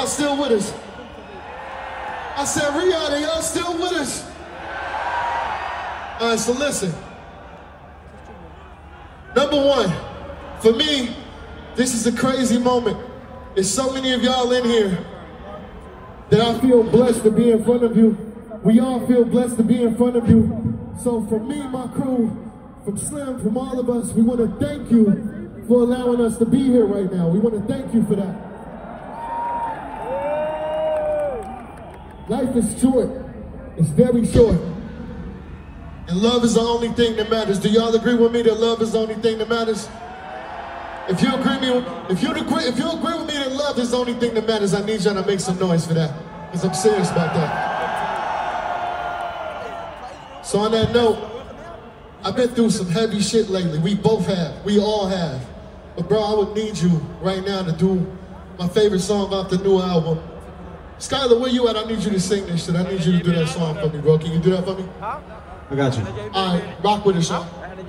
still with us? I said, Rihanna, y'all still with us? All right, so listen. Number one, for me, this is a crazy moment. There's so many of y'all in here that I feel blessed to be in front of you. We all feel blessed to be in front of you. So from me, my crew, from Slim, from all of us, we want to thank you for allowing us to be here right now. We want to thank you for that. Life is short. It's very short. And love is the only thing that matters. Do y'all agree with me that love is the only thing that matters? If you agree with me that love is the only thing that matters, I need y'all to make some noise for that. Because I'm serious about that. So on that note, I've been through some heavy shit lately. We both have. We all have. But bro, I would need you right now to do my favorite song off the new album. Skylar, where you at? I need you to sing this shit. I need you to do that song for me, bro. Can you do that for me? I got you. All right, rock with it, Sean.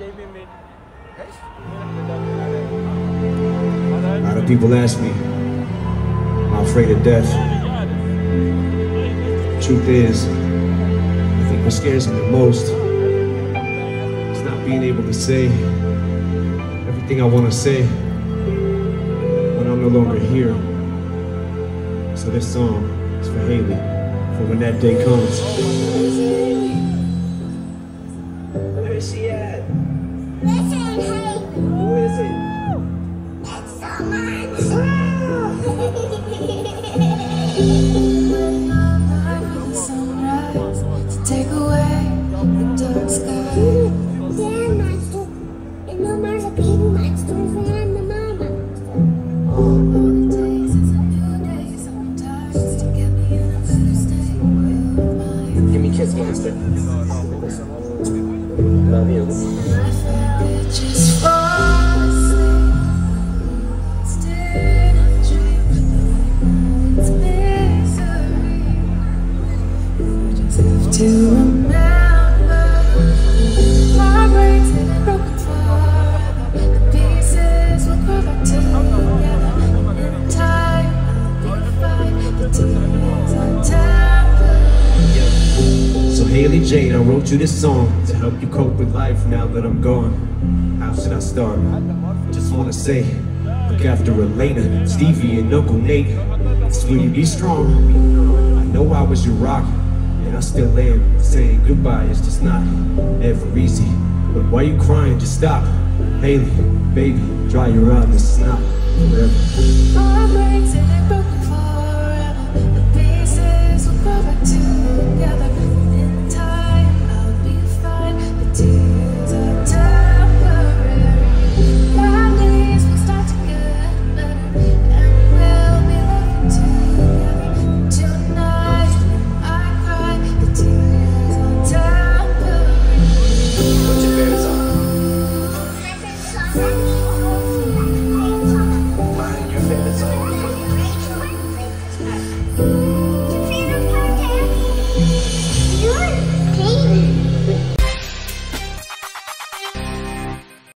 A lot of people ask me, am I afraid of death? The truth is, I think what scares me the most is not being able to say everything I want to say when I'm no longer here. So this song is for Haley, for when that day comes. Where is she at? This ain't Haley. Who is it? It's someone. Sunrise to take away the dark sky. They're monster, and no matter being monsters, and the mama. All the days is a new day. Sometimes to get me in a better state of mind. Give me a kiss, monster. Love you. Just fall asleep. Still a dream. It's misery. I just have to remember. My brain's in a broken apart. The pieces will grow back together. In time, I'll be fine. The demons are temporary. So Haley Jane, I wrote you this song to help you cope with life now that I'm gone. How should I start? I just wanna say, look after Elena, Stevie, and Uncle Nate. Sweetie, be strong. I know I was your rock, and I still am. Saying goodbye is just not ever easy. But why you crying? Just stop. Haley, baby, dry your eyes. This is not forever. My brain's in a broken